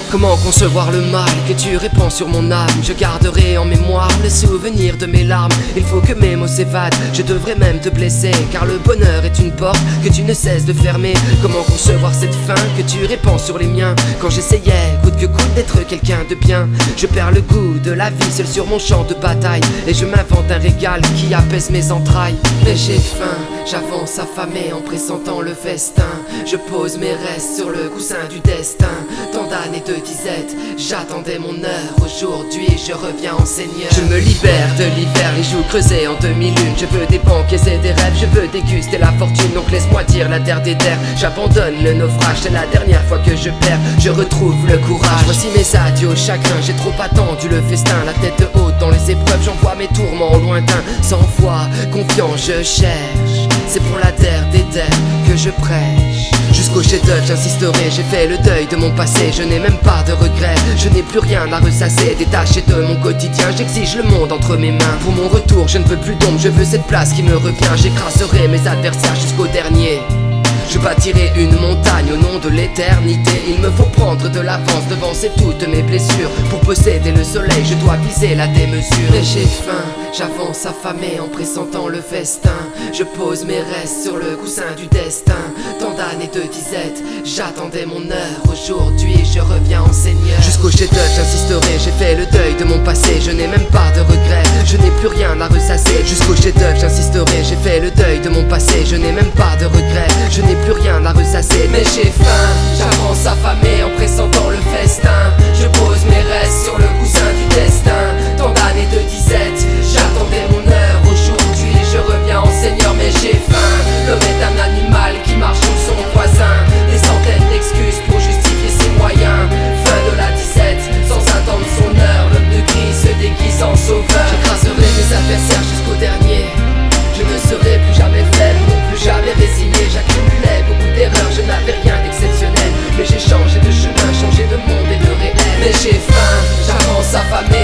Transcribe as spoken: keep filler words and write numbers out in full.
Comment concevoir le mal que tu répands sur mon âme? Je garderai en mémoire le souvenir de mes larmes. Il faut que mes mots s'évadent, je devrais même te blesser, car le bonheur est une porte que tu ne cesses de fermer. Comment concevoir cette fin que tu répands sur les miens? Quand j'essayais, coûte que coûte, d'être quelqu'un de bien, je perds le goût de la vie seul sur mon champ de bataille, et je m'invente un régal qui apaise mes entrailles. Mais j'ai faim, j'avance affamé en pressentant le festin. Je pose mes restes sur le coussin du destin. Tant d'années de disette, j'attendais mon heure. Aujourd'hui je reviens en seigneur. Je me libère de l'hiver, les joues creusées en demi-lune. Je veux des banquets et des rêves, je veux déguster la fortune. Donc laisse-moi dire la terre des terres, j'abandonne le naufrage. C'est la dernière fois que je perds, je retrouve le courage. Voici mes adieux au chagrin, j'ai trop attendu le festin. La tête haute dans les épreuves, j'envoie mes tourments au lointain. Sans foi, confiant, je cherche, c'est pour la terre des terres que je prêche. Jusqu'au chef-d'œuvre j'insisterai, j'ai fait le deuil de mon passé. Je n'ai même pas de regrets, je n'ai plus rien à ressasser. Détaché de mon quotidien, j'exige le monde entre mes mains. Pour mon retour, je ne veux plus d'ombre, je veux cette place qui me revient. J'écraserai mes adversaires jusqu'au dernier. Je bâtirai une montagne au nom de l'éternité. Il me faut prendre de l'avance, devancer toutes mes blessures. Pour posséder le soleil, je dois viser la démesure. Et j'ai faim, j'avance affamé en pressentant le festin. Je pose mes restes sur le coussin du destin. Tant d'années de disette, j'attendais mon heure. Aujourd'hui je reviens en seigneur. Jusqu'au chef-d'œuvre j'insisterai, j'ai fait le deuil de mon passé. Je n'ai même pas de regrets, je n'ai plus rien à ressasser. Jusqu'au chef-d'œuvre j'insisterai, j'ai fait le deuil de mon passé. Je n'ai même pas de regrets, je n'ai plus rien à ressasser. Mais j'ai faim, j'avance affamé en pressentant le festin. Je pose mes restes sur le coussin du destin. Tant d'années de disette, j'attendais mon heure. Aujourd'hui je reviens en seigneur. Mais j'ai faim, l'homme est un animal qui marche sous son voisin. Des centaines d'excuses pour justifier ses moyens. Fin de la disette, sans attendre son heure. L'homme de gris se déguise en sauveur. J'écraserai mes adversaires jusqu'au dernier. Je ne serai plus jamais faible, non plus jamais résigné. J'accumulais beaucoup d'erreurs, je n'avais rien d'exceptionnel. Mais j'ai changé de chemin, changé de monde et de réel. Mais j'ai faim, j'avance affamé